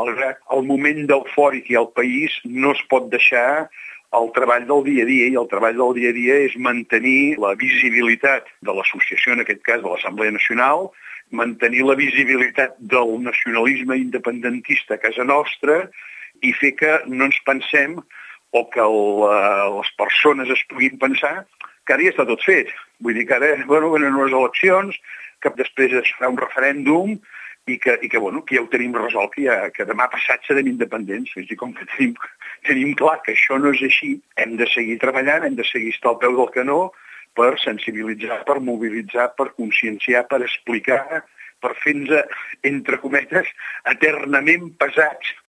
malgrat el moment d'eufòric i al país, no es pot deixar el treball del dia a dia, i el treball del dia a dia és mantenir la visibilitat de l'associació, en aquest cas de l'Assemblea Nacional, mantenir la visibilitat del nacionalisme independentista a casa nostra i fer que no ens pensem o que les persones es puguin pensar que ara ja està tot fet. Vull dir que ara venen unes eleccions, que després es farà un referèndum i que ja ho tenim resolt, que demà passat serem independents. És a dir, com que tenim clar que això no és així, hem de seguir treballant, hem de seguir estar al peu del canó per sensibilitzar, per mobilitzar, per conscienciar, per explicar, per fer-nos, entre cometes, eternament pesats